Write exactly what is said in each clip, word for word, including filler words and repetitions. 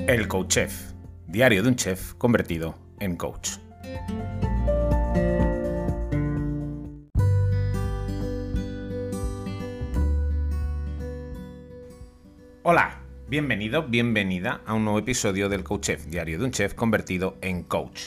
El Coach Chef, diario de un chef convertido en coach. Hola, bienvenido, bienvenida a un nuevo episodio del Coach Chef, diario de un chef convertido en coach.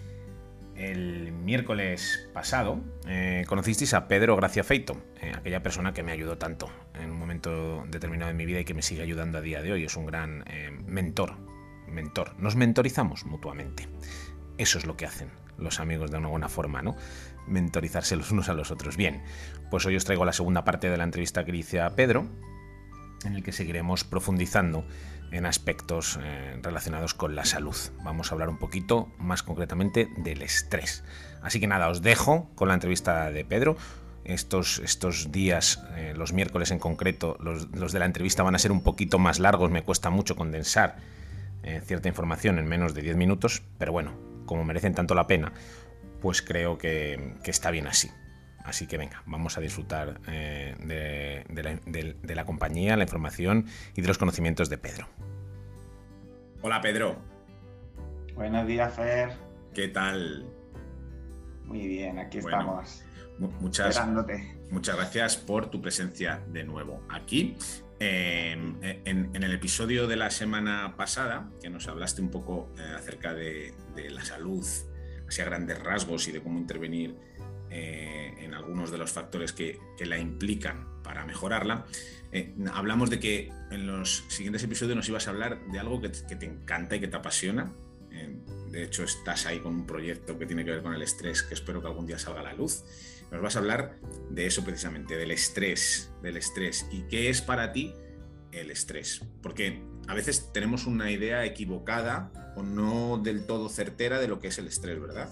El miércoles pasado eh, conocisteis a Pedro Gracia Feito, eh, aquella persona que me ayudó tanto en un momento determinado de mi vida y que me sigue ayudando a día de hoy. Es un gran eh, mentor, mentor. Nos mentorizamos mutuamente. Eso es lo que hacen los amigos de una buena forma, ¿no? Mentorizarse los unos a los otros. Bien, pues hoy os traigo la segunda parte de la entrevista que le hice a Pedro, en el que seguiremos profundizando en aspectos eh, relacionados con la salud. Vamos a hablar un poquito más concretamente del estrés. Así que nada, os dejo con la entrevista de Pedro. Estos, estos días, eh, los miércoles en concreto, los, los de la entrevista van a ser un poquito más largos. Me cuesta mucho condensar eh, cierta información en menos de diez minutos, pero bueno, como merecen tanto la pena, pues creo que, que está bien así. Así que venga, vamos a disfrutar eh, de, de, la, de, de la compañía, la información y de los conocimientos de Pedro. Hola, Pedro. Buenos días, Fer. ¿Qué tal? Muy bien, aquí bueno, estamos. Muchas, esperándote. Muchas gracias por tu presencia de nuevo aquí. Eh, en, en el episodio de la semana pasada, que nos hablaste un poco eh, acerca de, de la salud, así a grandes rasgos y de cómo intervenir Eh, en algunos de los factores que, que la implican para mejorarla, eh, hablamos de que en los siguientes episodios nos ibas a hablar de algo que, que te encanta y que te apasiona. Eh, de hecho, estás ahí con un proyecto que tiene que ver con el estrés, que espero que algún día salga a la luz. Nos vas a hablar de eso precisamente, del estrés, del estrés. ¿Y qué es para ti el estrés? Porque a veces tenemos una idea equivocada o no del todo certera de lo que es el estrés, ¿verdad?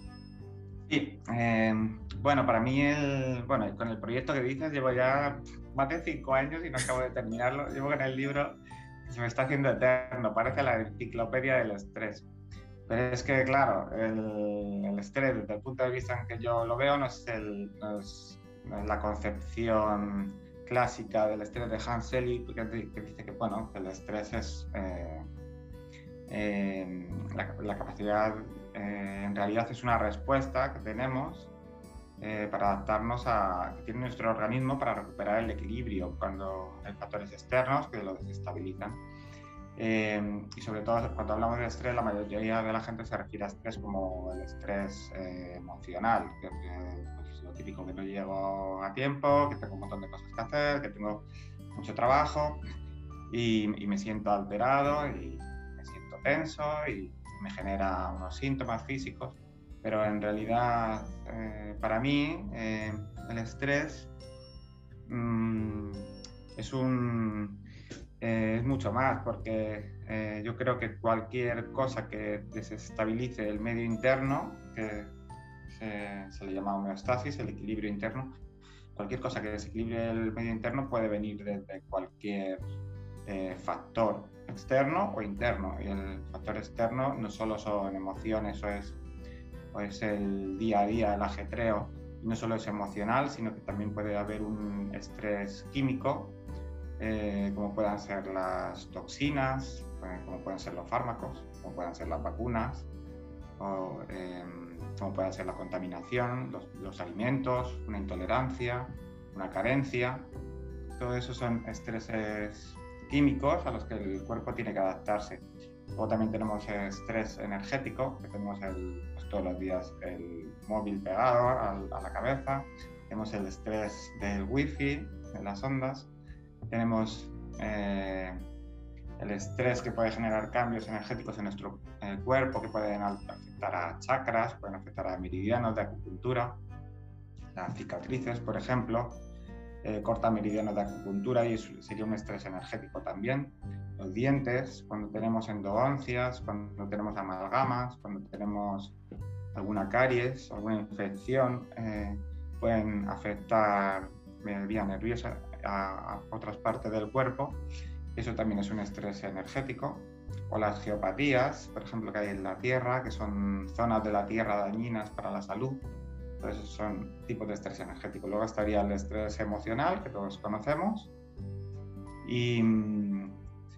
Sí, eh, bueno, para mí, el, bueno, con el proyecto que dices, llevo ya más de cinco años y no acabo de terminarlo. Llevo con el libro que se me está haciendo eterno, parece la enciclopedia del estrés. Pero es que, claro, el, el estrés, desde el punto de vista en que yo lo veo, no es, el, no es, no es la concepción clásica del estrés de Hans Selye, que, que dice que, bueno, que el estrés es eh, eh, la, la capacidad... Eh, en realidad es una respuesta que tenemos eh, para adaptarnos a que tiene nuestro organismo para recuperar el equilibrio cuando hay factores externos que lo desestabilizan. Eh, y sobre todo cuando hablamos de estrés, la mayoría de la gente se refiere a estrés como el estrés eh, emocional, que eh, pues es lo típico, que no llego a tiempo, que tengo un montón de cosas que hacer, que tengo mucho trabajo y, y me siento alterado y me siento tenso y me genera unos síntomas físicos, pero en realidad eh, para mí eh, el estrés mmm, es, un, eh, es mucho más, porque eh, yo creo que cualquier cosa que desestabilice el medio interno, que se, se le llama homeostasis, el equilibrio interno, cualquier cosa que desequilibre el medio interno puede venir desde cualquier eh, factor externo o interno, y el factor externo no solo son emociones o es, o es el día a día, el ajetreo, y no solo es emocional, sino que también puede haber un estrés químico, eh, como puedan ser las toxinas, eh, como pueden ser los fármacos, como puedan ser las vacunas, o eh, como puede ser la contaminación, los, los alimentos, una intolerancia, una carencia. Todo eso son estreses químicos a los que el cuerpo tiene que adaptarse. Luego también tenemos estrés energético, que tenemos el, pues todos los días el móvil pegado a, a la cabeza. Tenemos el estrés del wifi, de las ondas. Tenemos eh, el estrés que puede generar cambios energéticos en nuestro eh, cuerpo, que pueden afectar a chakras, pueden afectar a meridianos de acupuntura, las cicatrices, por ejemplo. Eh, corta meridianos de acupuntura y eso sería un estrés energético también. Los dientes, cuando tenemos endodoncias, cuando tenemos amalgamas, cuando tenemos alguna caries, alguna infección, eh, pueden afectar la vía nerviosa a, a otras partes del cuerpo. Eso también es un estrés energético. O las geopatías, por ejemplo, que hay en la Tierra, que son zonas de la Tierra dañinas para la salud. Entonces son tipos de estrés energético. Luego estaría el estrés emocional, que todos conocemos. Y se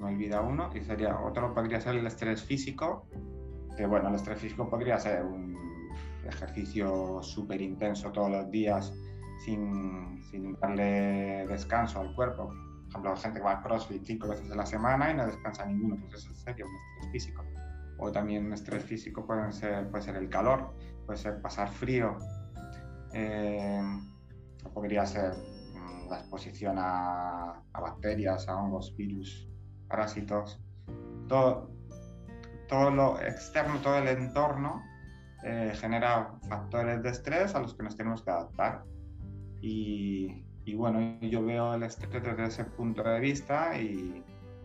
se me olvida uno, y sería otro podría ser el estrés físico, que bueno, el estrés físico podría ser un ejercicio súper intenso todos los días sin, sin darle descanso al cuerpo. Por ejemplo, la gente que va a CrossFit cinco veces a la semana y no descansa ninguno, pues eso sería un estrés físico. O también un estrés físico puede ser, puede ser el calor, puede ser pasar frío, eh, podría ser mm, la exposición a, a bacterias, a hongos, virus, parásitos. Todo, todo lo externo, todo el entorno eh, genera factores de estrés a los que nos tenemos que adaptar. Y, y bueno, yo veo el estrés desde ese punto de vista y,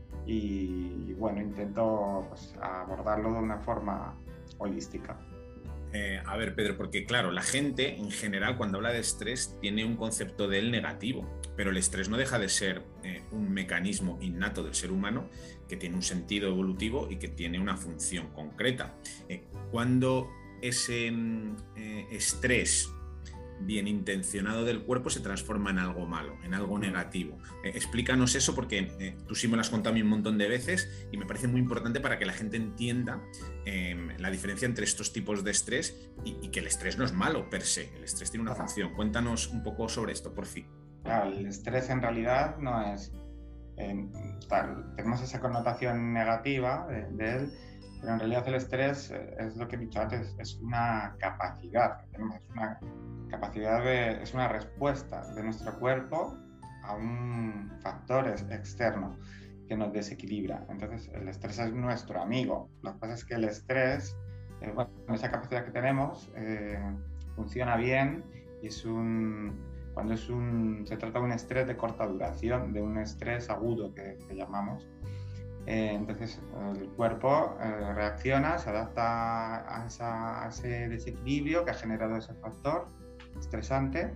y bueno, intento pues, abordarlo de una forma holística. Eh, a ver, Pedro, porque claro, la gente en general cuando habla de estrés tiene un concepto de él negativo, pero el estrés no deja de ser eh, un mecanismo innato del ser humano que tiene un sentido evolutivo y que tiene una función concreta. Eh, cuando ese eh, estrés bien intencionado del cuerpo se transforma en algo malo, en algo negativo. Eh, explícanos eso porque eh, tú sí me lo has contado a mí un montón de veces y me parece muy importante para que la gente entienda eh, la diferencia entre estos tipos de estrés y, y que el estrés no es malo per se, el estrés tiene una Ajá. función. Cuéntanos un poco sobre esto, por fin. Claro, el estrés en realidad no es... Eh, tal, tenemos esa connotación negativa de, de él, pero en realidad el estrés es lo que he dicho antes, es una capacidad que tenemos, es una capacidad de, es una respuesta de nuestro cuerpo a un factor externo que nos desequilibra. Entonces el estrés es nuestro amigo. Lo que pasa es que el estrés, eh, bueno, esa capacidad que tenemos eh, funciona bien y es un, cuando es un, se trata de un estrés de corta duración, de un estrés agudo que, que llamamos. Eh, entonces el cuerpo eh, reacciona, se adapta a, esa, a ese desequilibrio que ha generado ese factor estresante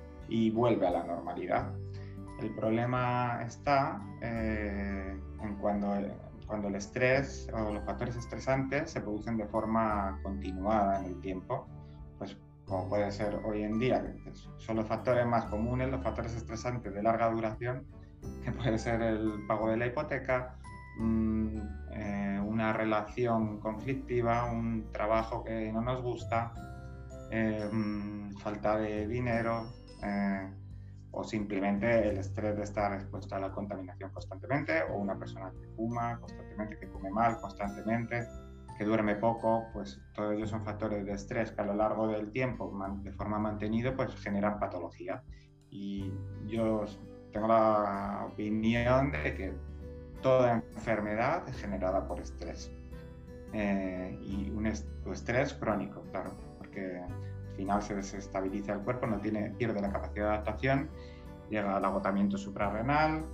y vuelve a la normalidad. El problema está eh, en cuando, cuando el estrés o los factores estresantes se producen de forma continuada en el tiempo, pues como puede ser hoy en día, que son los factores más comunes, los factores estresantes de larga duración, que puede ser el pago de la hipoteca, mm, eh, una relación conflictiva, un trabajo que no nos gusta, Eh, falta de dinero eh, o simplemente el estrés de estar expuesto a la contaminación constantemente, o una persona que fuma constantemente, que come mal constantemente, que duerme poco, pues todos ellos son factores de estrés que a lo largo del tiempo, de forma mantenida, pues generan patología. Y yo tengo la opinión de que toda enfermedad es generada por estrés eh, y un estrés crónico, claro, porque al final se desestabiliza el cuerpo, no tiene, pierde la capacidad de adaptación, llega al agotamiento suprarrenal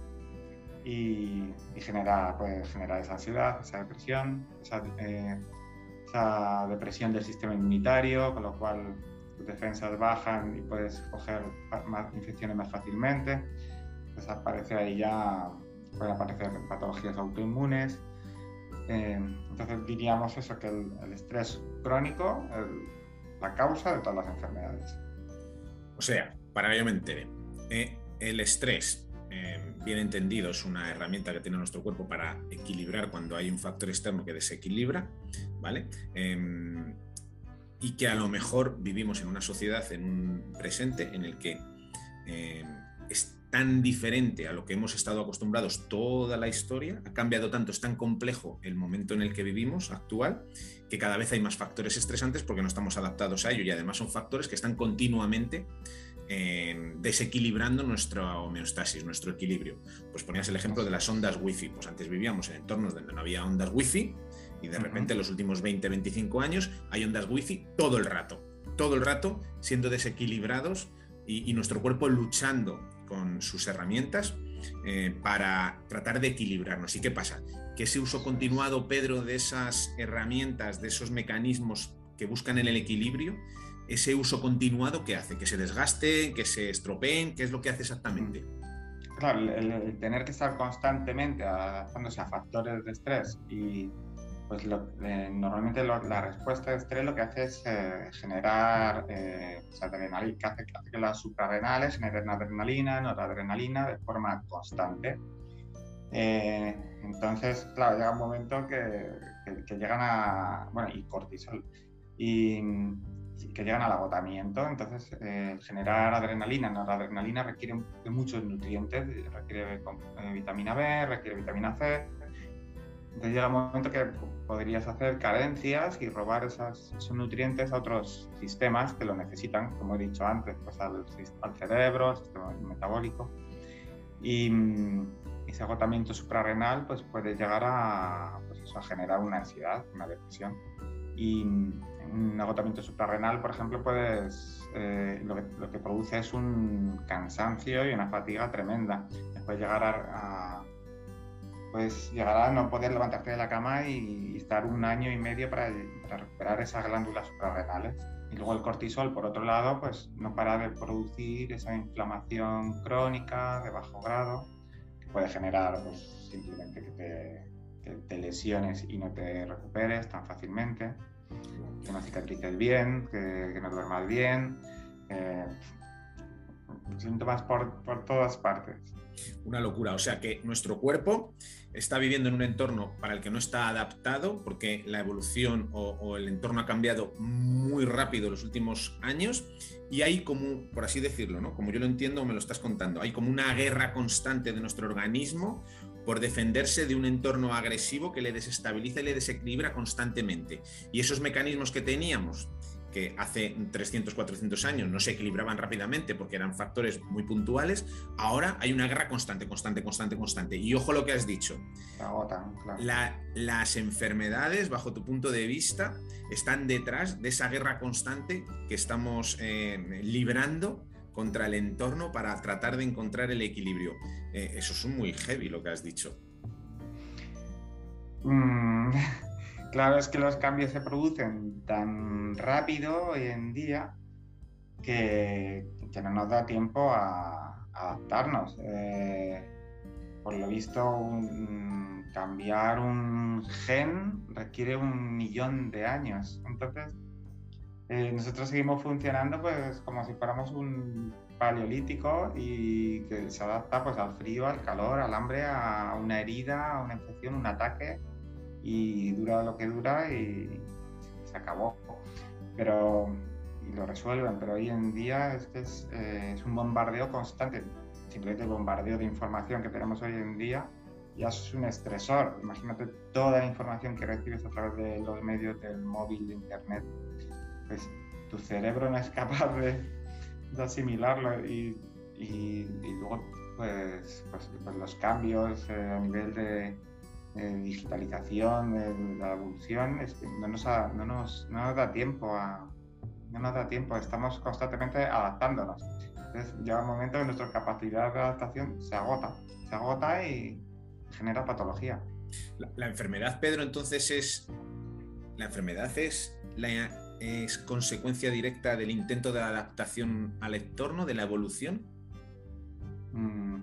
y, y genera, puede generar esa ansiedad, esa depresión, esa, eh, esa depresión del sistema inmunitario, con lo cual tus defensas bajan y puedes coger más infecciones más fácilmente. Entonces aparece ahí ya, pueden aparecer patologías autoinmunes. Eh, entonces diríamos eso, que el, el estrés crónico es la causa de todas las enfermedades. O sea, para que yo me entere, eh, el estrés, eh, bien entendido, es una herramienta que tiene nuestro cuerpo para equilibrar cuando hay un factor externo que desequilibra, ¿vale? Eh, y que a lo mejor vivimos en una sociedad, en un presente en el que eh, es tan diferente a lo que hemos estado acostumbrados toda la historia, ha cambiado tanto, es tan complejo el momento en el que vivimos actual, que cada vez hay más factores estresantes porque no estamos adaptados a ello, y además son factores que están continuamente eh, desequilibrando nuestra homeostasis, nuestro equilibrio. Pues ponías el ejemplo de las ondas wifi, pues antes vivíamos en entornos donde no había ondas wifi y de repente en los últimos veinte, veinticinco años hay ondas wifi todo el rato, todo el rato siendo desequilibrados y, y nuestro cuerpo luchando con sus herramientas eh, para tratar de equilibrarnos. ¿Y qué pasa? Que ese uso continuado, Pedro, de esas herramientas, de esos mecanismos que buscan en el equilibrio, ese uso continuado, ¿qué hace? ¿Que se desgaste, que se estropeen? ¿Qué es lo que hace exactamente? Claro, el, el tener que estar constantemente adaptándose a factores de estrés y pues lo, eh, normalmente lo, la respuesta de estrés lo que hace es eh, generar eh, pues, adrenalina, que hace, que hace que las suprarrenales generen adrenalina, noradrenalina de forma constante. Eh, Entonces, claro, llega un momento que, que, que llegan a, bueno, y cortisol, y, y que llegan al agotamiento. Entonces, eh, generar adrenalina, no, la adrenalina requiere de muchos nutrientes, requiere eh, vitamina B, requiere vitamina C. Entonces llega un momento que podrías hacer carencias y robar esas, esos nutrientes a otros sistemas que lo necesitan, como he dicho antes, pues al, al cerebro, al sistema metabólico. Y ese agotamiento suprarrenal pues, puede llegar a, pues eso, a generar una ansiedad, una depresión. Y un agotamiento suprarrenal, por ejemplo, puedes, eh, lo, que, lo que produce es un cansancio y una fatiga tremenda. Puede llegar a, a pues llegará a no poder levantarte de la cama y, y estar un año y medio para, para recuperar esas glándulas suprarrenales. Y luego el cortisol, por otro lado, pues no para de producir esa inflamación crónica de bajo grado que puede generar pues, simplemente que te, que te lesiones y no te recuperes tan fácilmente, que no cicatrices bien, que, que no duermas bien, eh, síntomas por, por todas partes. Una locura, o sea que nuestro cuerpo está viviendo en un entorno para el que no está adaptado porque la evolución o, o el entorno ha cambiado muy rápido en los últimos años y hay como, por así decirlo, ¿no? Como yo lo entiendo, me lo estás contando, hay como una guerra constante de nuestro organismo por defenderse de un entorno agresivo que le desestabiliza y le desequilibra constantemente. Y esos mecanismos que teníamos, que hace trescientos, cuatrocientos años no se equilibraban rápidamente porque eran factores muy puntuales, ahora hay una guerra constante, constante, constante, constante. Y ojo lo que has dicho. Se agotan, claro. La, las enfermedades, bajo tu punto de vista, están detrás de esa guerra constante que estamos eh, librando contra el entorno para tratar de encontrar el equilibrio. Eh, eso es muy heavy lo que has dicho. Mm. Claro, es que los cambios se producen tan rápido hoy en día que, que no nos da tiempo a, a adaptarnos. Eh, por lo visto, un, cambiar un gen requiere un millón de años. Entonces, eh, nosotros seguimos funcionando pues, como si fuéramos un paleolítico y que se adapta pues, al frío, al calor, al hambre, a una herida, a una infección, un ataque. Y dura lo que dura y se acabó. Pero, y lo resuelven, pero hoy en día es que es, eh, es un bombardeo constante. Simplemente el bombardeo de información que tenemos hoy en día ya es un estresor. Imagínate toda la información que recibes a través de los medios del móvil, de internet. Pues tu cerebro no es capaz de, de asimilarlo y, y, y luego pues, pues, pues los cambios eh, a nivel de Eh, digitalización, eh, la evolución, es que no nos, ha, no, nos, no nos da tiempo a, no nos da tiempo, estamos constantemente adaptándonos. Entonces llega un momento que nuestra capacidad de adaptación se agota, se agota y genera patología. La, la enfermedad, Pedro, entonces es, la enfermedad es, la, es consecuencia directa del intento de adaptación al entorno, de la evolución. Mm.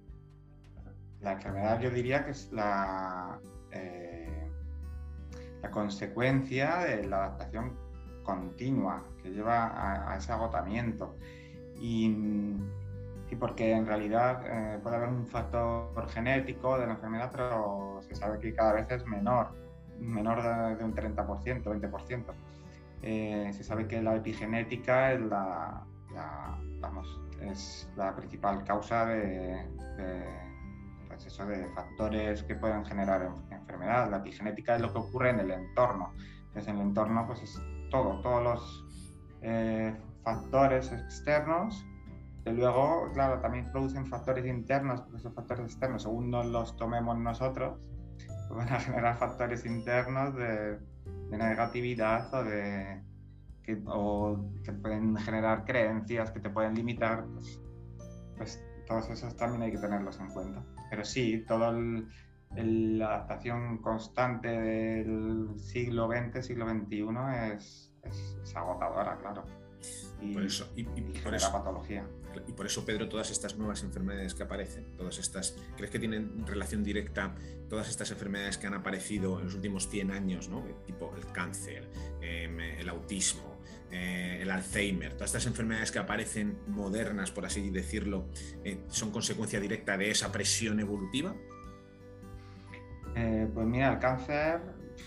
La enfermedad yo diría que es la, eh, la consecuencia de la adaptación continua que lleva a, a ese agotamiento y, y porque en realidad eh, puede haber un factor genético de la enfermedad, pero se sabe que cada vez es menor, menor de, de un treinta por ciento, veinte por ciento. Eh, se sabe que la epigenética es la, la, vamos, es la principal causa de, de pues eso de factores que pueden generar enfermedad. La epigenética es lo que ocurre en el entorno. Entonces, en el entorno pues es todo, todos los eh, factores externos que luego, claro, también producen factores internos, porque esos factores externos, según nos los tomemos nosotros, pues van a generar factores internos de, de negatividad o de que, o que pueden generar creencias que te pueden limitar, pues, pues todos esos también hay que tenerlos en cuenta. Pero sí, toda la adaptación constante del siglo veinte, siglo veintiuno es, es, es agotadora, claro. Y, por eso, y, y, y por eso, patología. Y por eso, Pedro, todas estas nuevas enfermedades que aparecen, todas estas, ¿crees que tienen relación directa todas estas enfermedades que han aparecido en los últimos cien años, ¿no? Tipo el cáncer, eh, el autismo, eh, el Alzheimer, todas estas enfermedades que aparecen modernas, por así decirlo, eh, son consecuencia directa de esa presión evolutiva? Eh, pues mira, el cáncer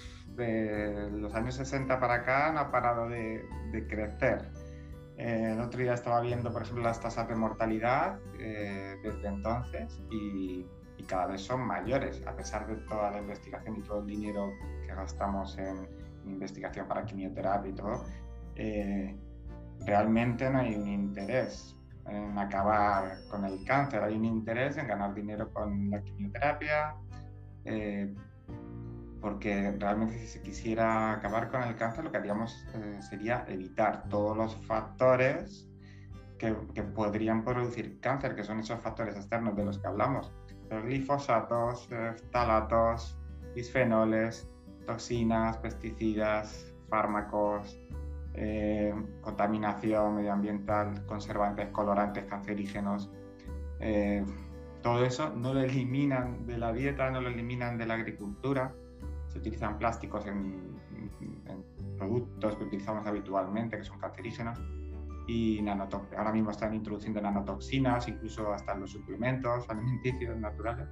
de los años sesenta para acá no ha parado de, de crecer. Eh, el otro día estaba viendo, por ejemplo, las tasas de mortalidad eh, desde entonces y, y cada vez son mayores, a pesar de toda la investigación y todo el dinero que gastamos en, en investigación para quimioterapia y todo. Eh, realmente no hay un interés en acabar con el cáncer, hay un interés en ganar dinero con la quimioterapia, eh, porque realmente si se quisiera acabar con el cáncer lo que haríamos eh, sería evitar todos los factores que, que podrían producir cáncer, que son esos factores externos de los que hablamos, los glifosatos, eh, ftalatos, bisfenoles, toxinas, pesticidas, fármacos, eh, contaminación medioambiental, conservantes, colorantes, cancerígenos. Eh, todo eso no lo eliminan de la dieta, no lo eliminan de la agricultura. Se utilizan plásticos en, en productos que utilizamos habitualmente, que son cancerígenos, y nanotoxinas. Ahora mismo están introduciendo nanotoxinas, incluso hasta en los suplementos alimenticios naturales,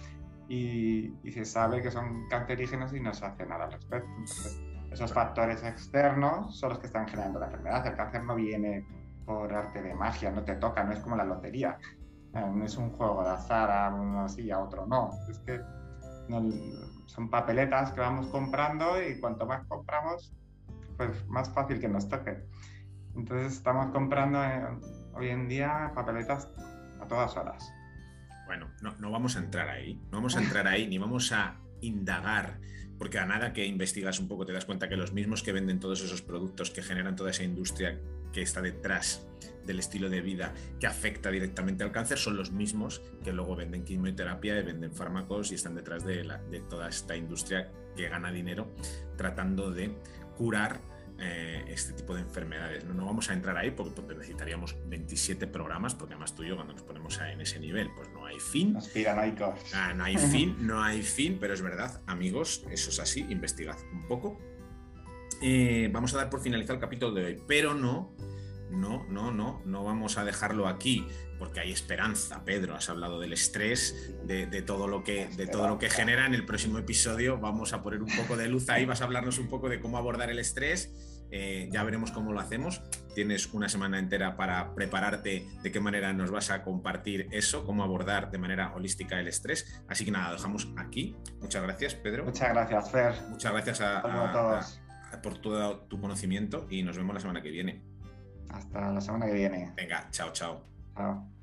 y, y se sabe que son cancerígenos y no se hace nada al respecto. Entonces, esos factores externos son los que están generando la enfermedad. El cáncer no viene por arte de magia, no te toca, no es como la lotería. No es un juego de azar, a uno sí, a otro no. Es que no, son papeletas que vamos comprando y cuanto más compramos, pues más fácil que nos toque. Entonces estamos comprando eh, hoy en día papeletas a todas horas. Bueno, no, no vamos a entrar ahí, no vamos a entrar ahí ni vamos a indagar, porque a nada que investigas un poco te das cuenta que los mismos que venden todos esos productos, que generan toda esa industria que está detrás del estilo de vida que afecta directamente al cáncer, son los mismos que luego venden quimioterapia y venden fármacos y están detrás de, la, de toda esta industria que gana dinero tratando de curar eh, este tipo de enfermedades. No, no vamos a entrar ahí porque, porque necesitaríamos veintisiete programas, porque además tú y yo cuando nos ponemos en ese nivel pues no hay fin. Aspiranoicos. Ah, no hay fin, no hay fin, pero es verdad, amigos, eso es así, investigad un poco. Eh, vamos a dar por finalizado el capítulo de hoy, pero no, no, no, no, no vamos a dejarlo aquí, porque hay esperanza. Pedro, has hablado del estrés, de, de, todo lo que, de todo lo que genera. En el próximo episodio vamos a poner un poco de luz ahí, vas a hablarnos un poco de cómo abordar el estrés. Eh, ya veremos cómo lo hacemos. Tienes una semana entera para prepararte de qué manera nos vas a compartir eso, cómo abordar de manera holística el estrés. Así que nada, dejamos aquí. Muchas gracias, Pedro. Muchas gracias, Fer. Muchas gracias a, a, a todos. A, a, por todo tu conocimiento y nos vemos la semana que viene. Hasta la semana que viene. Venga, chao, chao. Chao.